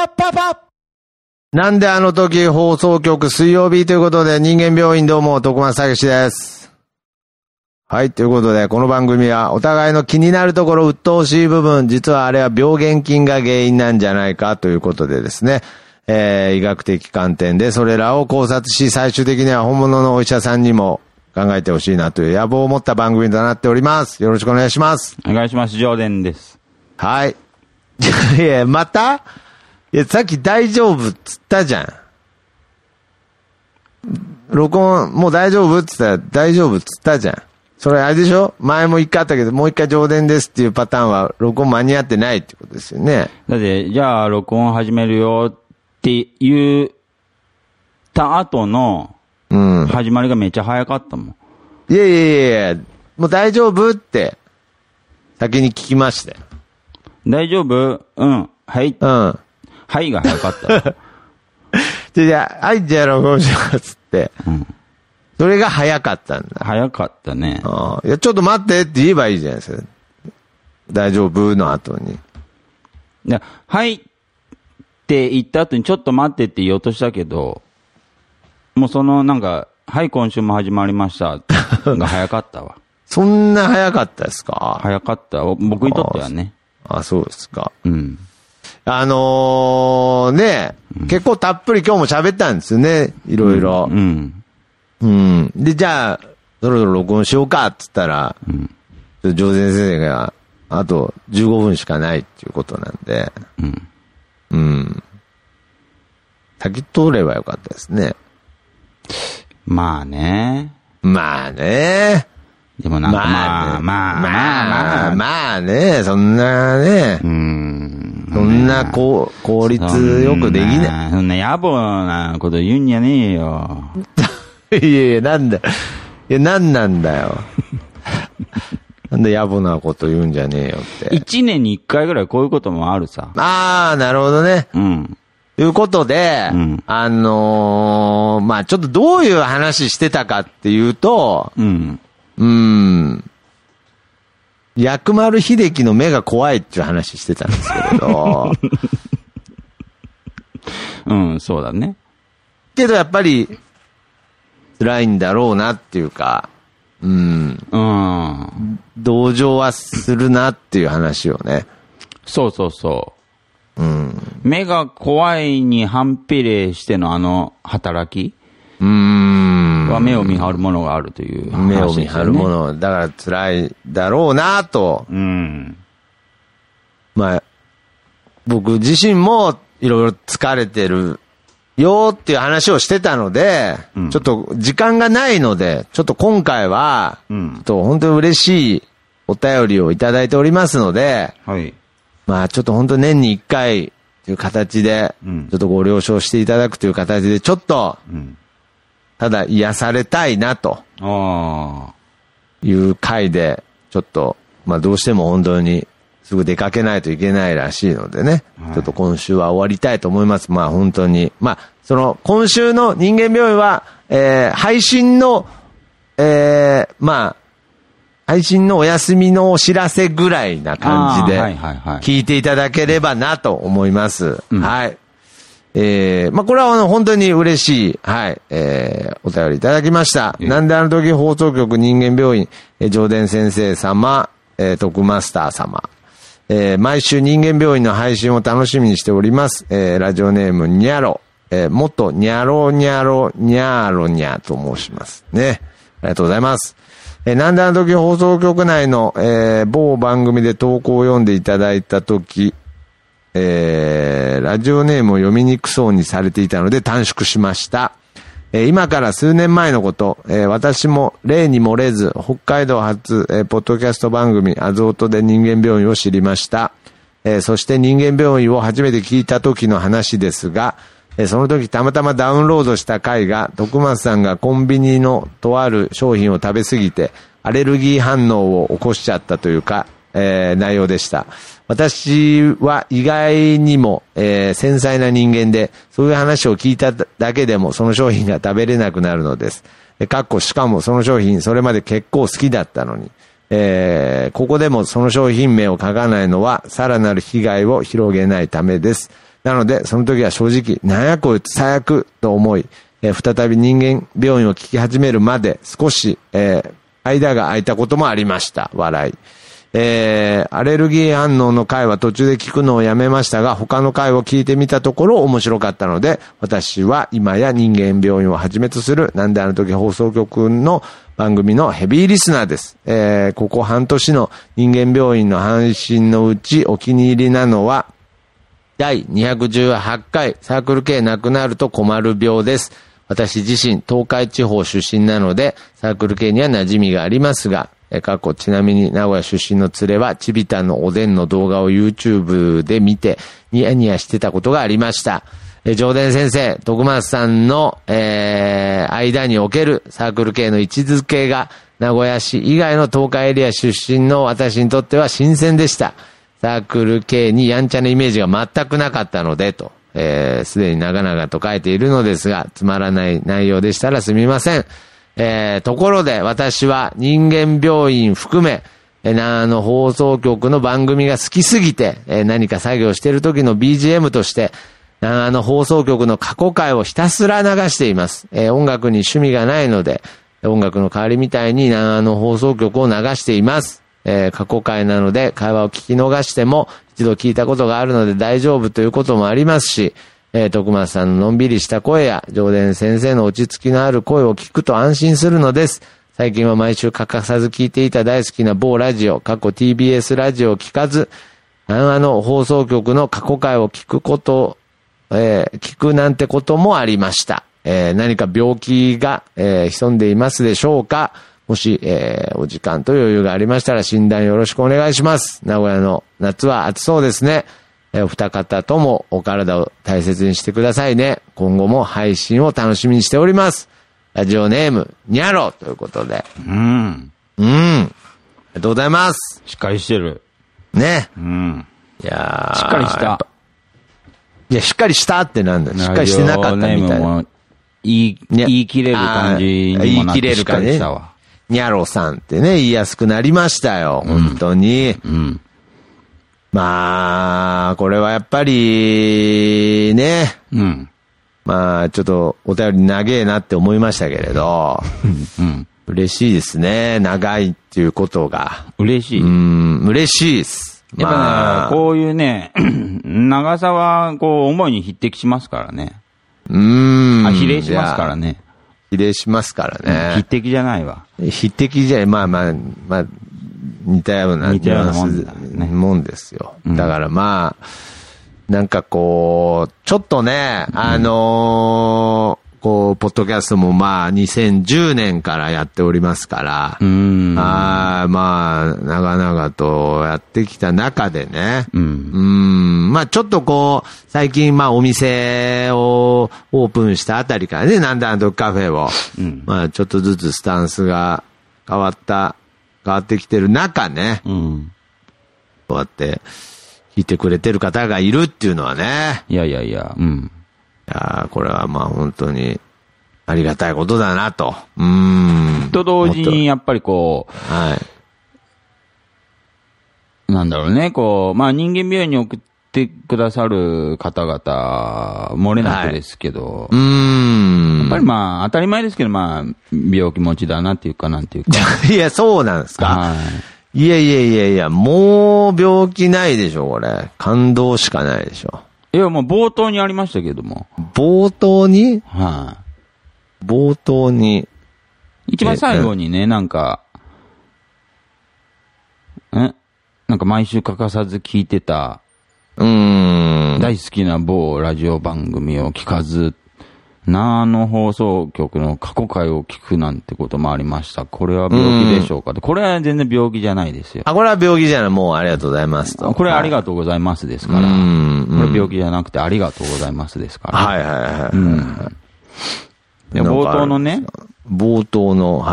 パパ。なんであの時放送局水曜日ということで、人間病院どうも、徳松武史です。はい、ということで、この番組はお互いの気になるところ、鬱陶しい部分、実はあれは病原菌が原因なんじゃないかということでですね、医学的観点でそれらを考察し、最終的には本物のお医者さんにも考えてほしいなという野望を持った番組となっております。よろしくお願いします。 お願いします。上田です。 はい。いや、またいや、さっき大丈夫っつったじゃん。録音、もう大丈夫っつったら大丈夫っつったじゃん。それあれでしょ？前も一回あったけど、もう一回上田ですっていうパターンは録音間に合ってないってことですよね。 だって、じゃあ録音始めるよって言った後の、始まりがめっちゃ早かったもん。 いやいやいや、もう大丈夫って先に聞きましたよ。 大丈夫？うん。はい。はいが早かった。 じゃあ、はい、じゃあ録音しますって。それが早かったんだ。 早かったね。 いや、ちょっと待ってって言えばいいじゃないですか。大丈夫の後に。 はいって言った後にちょっと待ってって言おうとしたけど、もうそのなんか、はい、今週も始まりましたが早かったわ。 そんな早かったですか？ 早かった。僕にとってはね。 そうですか。 うん。 ね、結構たっぷり今日も喋ったんですよね。いろいろ。で、じゃあ、そろそろ録音しようかって言ったら、上田先生が、あと15分しかないっていうことなんで、先通ればよかったですね。 まあね。でもなんかまあね、そんなね。そんな効率よくできない。 そんな野暮なこと言うんじゃねえよ。 いやいや、なんだ。いや、なんなんだよ。なんで野暮なこと言うんじゃねえよって。 1年に1回ぐらいこういうこともあるさ。 なるほどね。ということで、まあちょっとどういう話してたかっていうと、薬丸秀樹の目が怖いっていう話してたんですけれど。 そうだね。 けどやっぱり、辛いんだろうなっていうか、同情はするなっていう話をね。 そうそうそう。目が怖いに反比例してのあの働きは目を見張るものがあるという話ですよね。 目を見張るもの、だから辛いだろうなと。まあ、僕自身もいろいろ疲れてるよっていう話をしてたので、ちょっと時間がないので、ちょっと今回は、本当に嬉しいお便りをいただいておりますので、まあちょっと本当年に1回という形で、ちょっとご了承していただくという形で、ちょっと、ただ癒されたいなという回で、ちょっと、まあどうしても本当にすぐ出かけないといけないらしいのでね、ちょっと今週は終わりたいと思います。まあ本当に。まあ、その今週の人間病院は、配信の、配信のお休みのお知らせぐらいな感じで聞いていただければなと思います。はい。まあ、これは本当に嬉しい、はい、お便りいただきました。なんであの時放送局人間病院、上田先生様、徳マスター様、毎週人間病院の配信を楽しみにしております。ラジオネームニャロ、元ニャロニャロニャロニャと申しますね。ありがとうございます。なんであの時放送局内の、某番組で投稿を読んでいただいた時、ラジオネームを読みにくそうにされていたので短縮しました。今から数年前のこと、私も例に漏れず北海道発、ポッドキャスト番組アズオトで人間病院を知りました。そして人間病院を初めて聞いた時の話ですが、その時たまたまダウンロードした回が徳松さんがコンビニのとある商品を食べ過ぎてアレルギー反応を起こしちゃったというか、内容でした。 私は意外にも、繊細な人間で、そういう話を聞いただけでもその商品が食べれなくなるのです。しかもその商品それまで結構好きだったのに、ここでもその商品名を書かないのはさらなる被害を広げないためです。なのでその時は正直なんやこいつ最悪と思い、再び人間病院を聞き始めるまで少し、間が空いたこともありました。笑い。アレルギー反応の回は途中で聞くのをやめましたが、他の回を聞いてみたところ面白かったので、私は今や人間病院をはじめとするなんであの時放送局の番組のヘビーリスナーです。ここ半年の人間病院の配信のうちお気に入りなのは、第218回サークル系なくなると困る病です。私自身東海地方出身なのでサークル系には馴染みがありますが、ちなみに名古屋出身の連れはチビタンのおでんの動画を YouTube で見てニヤニヤしてたことがありました。上田先生、徳松さんの、間におけるサークル系の位置づけが名古屋市以外の東海エリア出身の私にとっては新鮮でした。サークル系にやんちゃなイメージが全くなかったのでと、すでに長々と書いているのですが、つまらない内容でしたらすみません。ところで私は人間病院含め、放送局の番組が好きすぎて、何か作業している時の BGM として、放送局の過去回をひたすら流しています。音楽に趣味がないので、音楽の代わりみたいに放送局を流しています。過去回なので会話を聞き逃しても一度聞いたことがあるので大丈夫ということもありますし、徳松さんののんびりした声や上田先生の落ち着きのある声を聞くと安心するのです。最近は毎週欠かさず聞いていた大好きな某ラジオ、TBS ラジオを聞かず、放送局の過去回を聞くなんてこともありました。何か病気が、潜んでいますでしょうか。もし、お時間と余裕がありましたら診断よろしくお願いします。名古屋の夏は暑そうですね。お二方ともお体を大切にしてくださいね。今後も配信を楽しみにしております。ラジオネーム、にゃろということで。ありがとうございます。 しっかりしてる。 ね。 いやしっかりした。 いや、しっかりしたってなんだ。しっかりしてなかったみたいな。 言い切れる感じにもなってしっかりしたわ。 にゃろさんってね、言いやすくなりましたよ。本当に。まあ、これはやっぱり、ね。まあ、ちょっとお便り長えなって思いましたけれど。嬉しいですね。長いっていうことが。 嬉しい。 嬉しいです。 やっぱね、こういうね、長さは、思いに匹敵しますからね。比例しますからね。 比例しますからね。 匹敵じゃないわ。 匹敵じゃない。まあ、似たようなもんですよ。だからまあ、なんかちょっとね、ポッドキャストもまあ、2010年からやっておりますから、まあ、長々とやってきた中でね、まあ、ちょっと最近まあ、お店をオープンしたあたりからね、なんだカフェを、まあ、ちょっとずつスタンスが変わってきてる中ね、こうやって聞いてくれてる方がいるっていうのはね。 いや、 いや、これはまあ本当にありがたいことだなと。 と同時にやっぱりなんだろうね、まあ人間病院に送ってくださる方々、漏れなくですけど、やっぱりまあ当たり前ですけど、まあ病気持ちだなっていうかなんていうか。 いや、そうなんですか。いや、もう病気ないでしょ、これ。感動しかないでしょ。 いや、もう冒頭にありましたけども。 冒頭に？冒頭に。 一番最後にね、なんか毎週欠かさず聞いてた、大好きな某ラジオ番組を聞かず、放送局の過去回を聞くなんてこともありました。これは病気でしょうか？これは全然病気じゃないですよ。 これは病気じゃない。もうありがとうございますと。 これはありがとうございますですから。これ病気じゃなくてありがとうございますですから。冒頭のね。 冒頭の、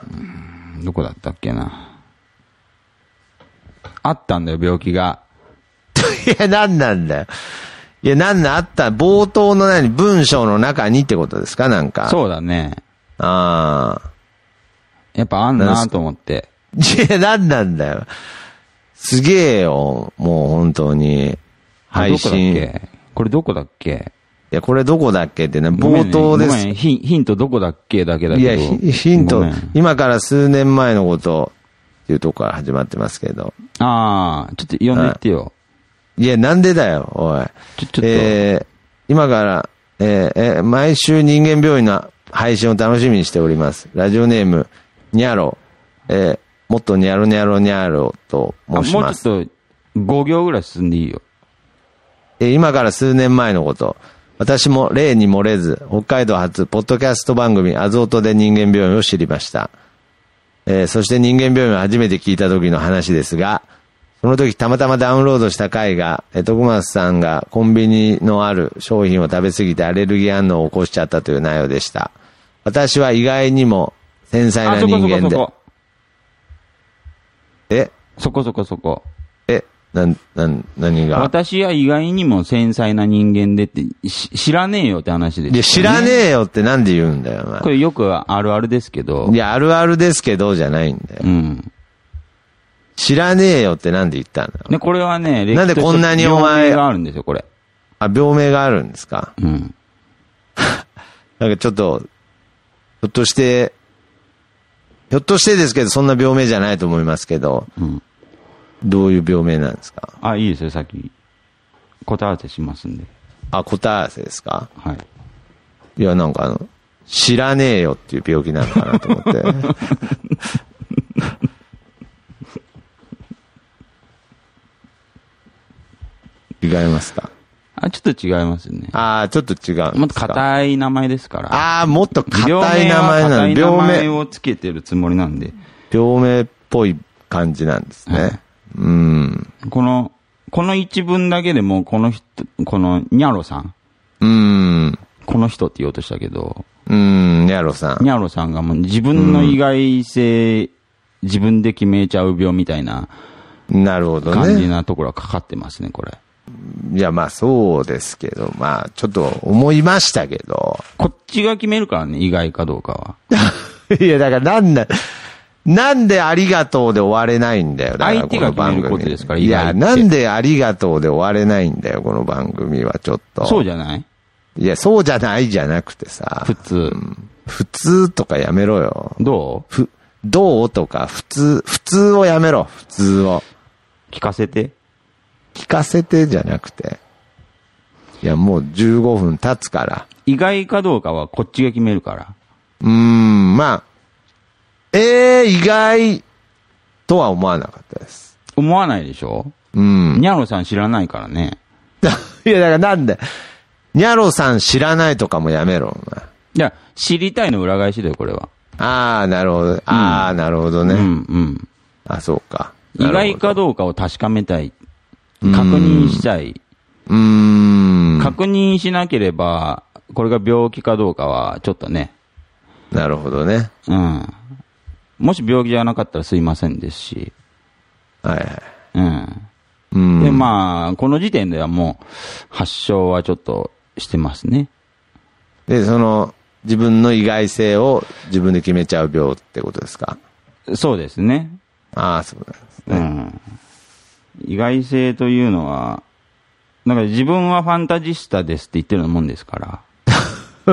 どこだったっけな。あったんだよ、病気が。 や、なんなんだよ。いや、あった冒頭の文章の中にってことですかなんか。 そうだね。 ああ。 やっぱあんなと思って。 いや、なんだよ。すげえよ。もう本当に。配信。 どこだっけこれどこだっけいや、これどこだっけってね、冒頭です。 ごめん、ヒントどこだっけだけだけど。 いや、ヒント、今から数年前のことっていうとこから始まってますけど。 ああ、ちょっと読んでいってよ。 いや、なんでだよ、おい。 ちょっと。 今から、毎週人間病院の配信を楽しみにしております。ラジオネーム、にゃろ。もっとにゃろにゃろにゃろと申します。 もうちょっと5行ぐらい進んでいいよ。 今から数年前のこと。私も例に漏れず、北海道初、ポッドキャスト番組、アゾートで人間病院を知りました。そして人間病院を初めて聞いた時の話ですが、その時たまたまダウンロードした回が、徳松さんがコンビニのある商品を食べ過ぎてアレルギー反応を起こしちゃったという内容でした。私は意外にも繊細な人間で。 そこ。 何が私は意外にも繊細な人間でって、知らねえよって話です、ね。 いや、知らねえよってなんで言うんだよ、お前。 これよくあるあるですけど。 いや、あるあるですけど、じゃないんだよ。 うん。 知らねえよってなんで言ったんだよ。 ね、これはね、 なんでこんなにお前。 病名があるんですよ、これ。 あ、病名があるんですか。 うん。 なんかちょっと、ひょっとしてですけど、そんな病名じゃないと思いますけど。うん。どういう病名なんですか？ あ、いいですよ、さっき。答え合わせしますんで。 あ、答え合わせですか？ はい。 いや、なんか知らねえよっていう病気なのかなと思って。違いますか？ あ、ちょっと違いますね。 ああ、ちょっと違うんですか？ もっと硬い名前ですから。 ああ、もっと硬い名前なの。 病名をつけてるつもりなんで。 病名っぽい感じなんですね。はい、 この一文だけでも、このニャロさん。この人って言おうとしたけど。 ニャロさん。 ニャロさんがもう自分の意外性、自分で決めちゃう病みたいな。 なるほどね。 感じなところがかかってますね、これ。 いや、まあそうですけど、まあちょっと思いましたけど。 こっちが決めるからね、意外かどうかは。 いや、だからなんでありがとうで終われないんだよ。だから相手が決めることですから、 いや、なんでありがとうで終われないんだよ、この番組はちょっと。 そうじゃない？ いや、そうじゃないじゃなくてさ。 普通。 普通とかやめろよ。 どうとか、普通をやめろ、普通を。 聞かせてじゃなくて。いや、もう15分経つから。 意外かどうかはこっちが決めるから。 まあ。意外とは思わなかったです。 思わないでしょ？ニャロさん知らないからね。 いや、だからなんで、ニャロさん知らないとかもやめろ、お前。 いや、知りたいの裏返しだよ、これは。 ああ、なるほど。なるほどね。あ、そうか。 意外かどうかを確かめたい。確認したい。確認しなければ、これが病気かどうかは、ちょっとね。 なるほどね。 もし病気じゃなかったらすいませんですし。 はいはい。 で、まあ、この時点ではもう、発症はちょっとしてますね。 で、自分の意外性を自分で決めちゃう病ってことですか？ そうですね。 ああ、そうなんですね。 意外性というのは、なんか自分はファンタジスタですって言ってるようなもんですから。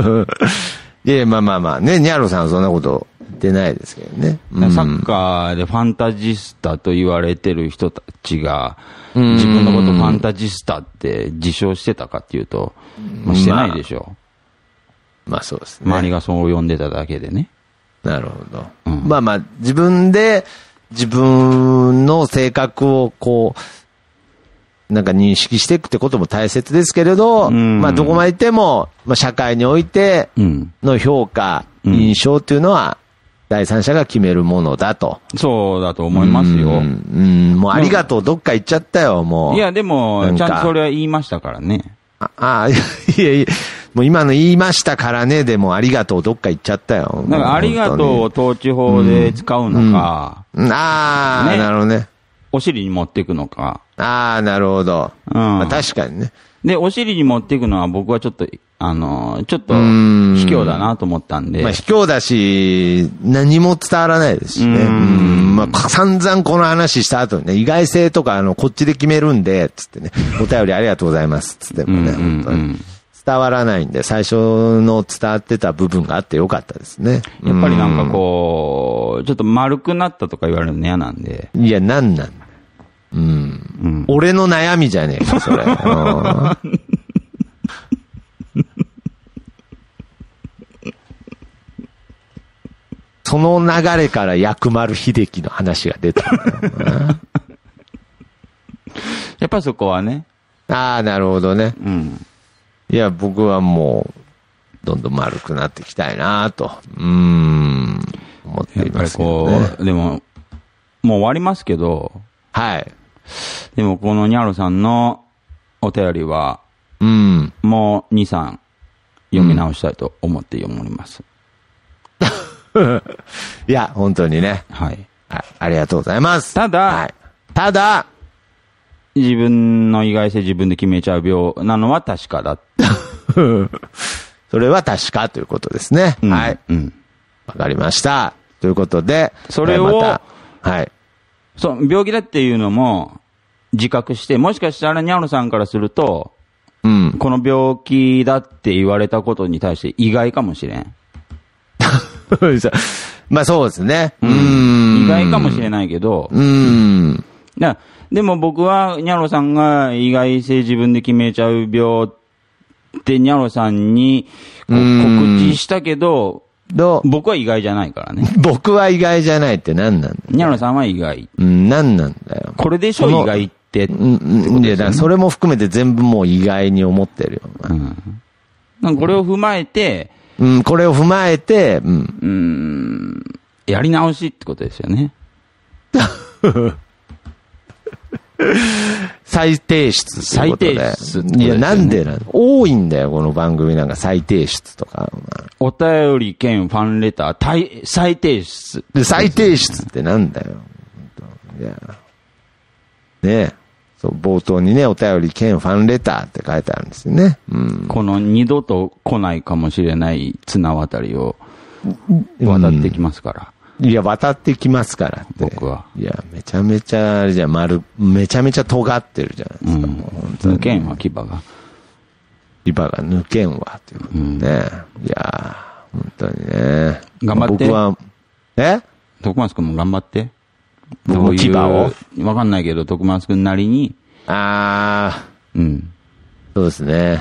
いや、まあね、ニャロさんはそんなこと言ってないですけどね。 サッカーでファンタジスタと言われてる人たちが、自分のことファンタジスタって自称してたかっていうと、してないでしょ。 まあそうですね。 周りがそう呼んでただけでね。 なるほど。まあ、自分で自分の性格をなんか認識していくってことも大切ですけれど、まあどこまで行っても、まあ社会においての評価、印象っていうのは第三者が決めるものだと。 そうだと思いますよ。 もうありがとうどっか行っちゃったよ、もう。 いやでも、ちゃんとそれは言いましたからね。 いや、もう今の言いましたからね、でもありがとうどっか行っちゃったよ。 なんかありがとうを統治法で使うのか。 なるほどね。 お尻に持っていくのか。 ああ、なるほど。まあ、確かにね。 で、お尻に持っていくのは僕はちょっと、ちょっと、卑怯だなと思ったんで。 まあ、卑怯だし、何も伝わらないですしね。まあ、散々この話した後にね、意外性とか、こっちで決めるんで、つってね、お便りありがとうございます、つってもね、本当に。伝わらないんで、最初の伝わってた部分があってよかったですね。 やっぱりなんかこう、ちょっと丸くなったとか言われるの嫌なんで。 いや、なんだ。俺の悩みじゃねえか、それ。その流れから薬丸秀樹の話が出たんだよな。 やっぱそこはね。 ああ、なるほどね。いや、僕はもう、どんどん丸くなっていきたいなと、思っていますけどね。 やっぱりこう、でも、もう終わりますけど、 はい。 でもこのニャロさんのお便りは、もう2、3読み直したいと思って読みます。 いや、本当にね。 はい。 ありがとうございます。 ただ、自分の意外性自分で決めちゃう病なのは確かだ。 それは確かということですね。はい。わかりました。ということで、 それを、 はい。 そう、病気だっていうのも自覚して、もしかしたらニャロさんからすると、この病気だって言われたことに対して意外かもしれん。 まあそうですね。 意外かもしれないけど、でも僕はニャロさんが意外性自分で決めちゃう病ってニャロさんに告知したけど、僕は意外じゃないからね。 僕は意外じゃないって何なんだよ。 ニャロさんは意外。 何なんだよ。 これでしょ意外って。いや、だからそれも含めて全部もう意外に思ってるよ。 これを踏まえて、 これを踏まえて、 やり直しってことですよね。 再提出。 再提出。 いや、なんで多いんだよ、この番組なんか再提出とか。 お便り兼ファンレター、再提出。 再提出ってなんだよ。いや。ねえ。そう、冒頭にね、お便り兼ファンレターって書いてあるんですよね。 この二度と来ないかもしれない綱渡りを渡ってきますから。 いや、渡ってきますからって。 僕は。 いや、めちゃめちゃ、あれじゃ、めちゃめちゃ尖ってるじゃないですか。 抜けんわ、牙が。 牙が抜けんわ、ということでね。いや、本当にね。 頑張って。 僕は、 徳松くんも頑張って。 僕も牙をわかんないけど、徳松くんなりに。 そうですね。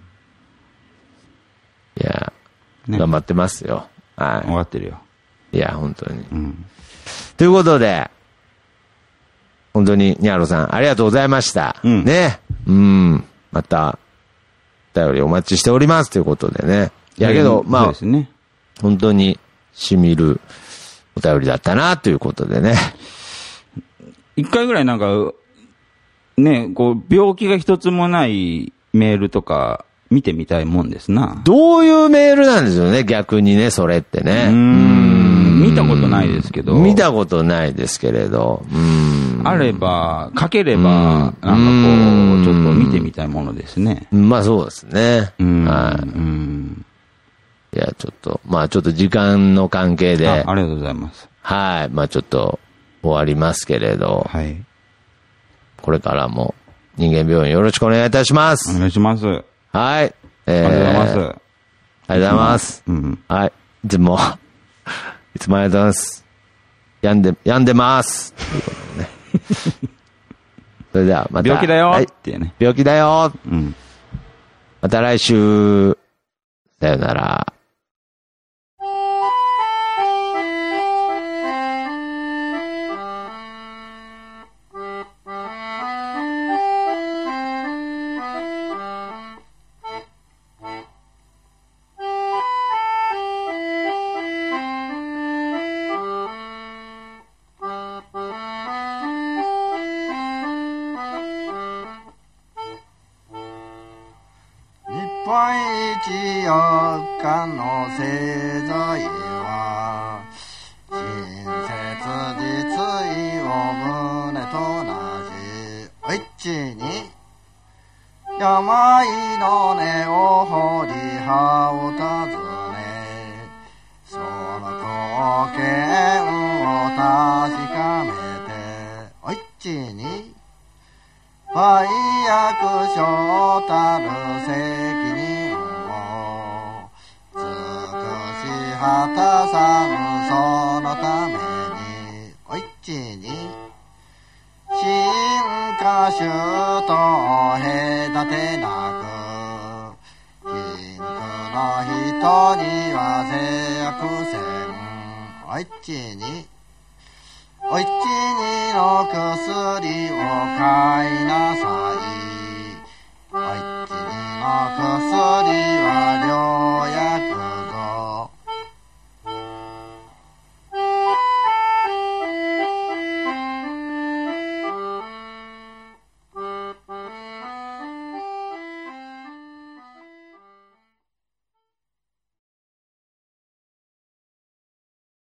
いや、頑張ってますよ。はい。 分かってるよ。 いや、本当に。ということで、本当に、ニャロさん、ありがとうございました。ね。また、お便りお待ちしておりますということでね。いやけど、まあ、本当に、しみるお便りだったな、ということでね。 一回ぐらいなんか、ね、こう、病気が一つもないメールとか、見てみたいもんですな。 どういうメールなんですよね、逆にね、それってね。 見たことないですけど。 見たことないですけれど。 あれば、書ければ、なんかこう、ちょっと見てみたいものですね。 まあそうですね。はい。いや、ちょっと、まあちょっと時間の関係で。 ありがとうございます。 はい。まあちょっと終わりますけれど。 はい。 これからも人間病院よろしくお願いいたします。 お願いします。 はい。 ありがとうございます。 ありがとうございます。はい。でも、いつもありがとうございます。病んでます。ということでね。それではまた。 病気だよってね。 病気だよ。また来週。さよなら。 日本一4日の製材は親切実意を胸となし、はい。 ちに病の根を掘り葉を尋ね、その貢献を確かめて、おいちに売約所たる責任を尽くし果たさんそのために、おいちに進化種と隔てなく、貧苦の人には制約せん、おいちにおいちにの薬を買いなさい。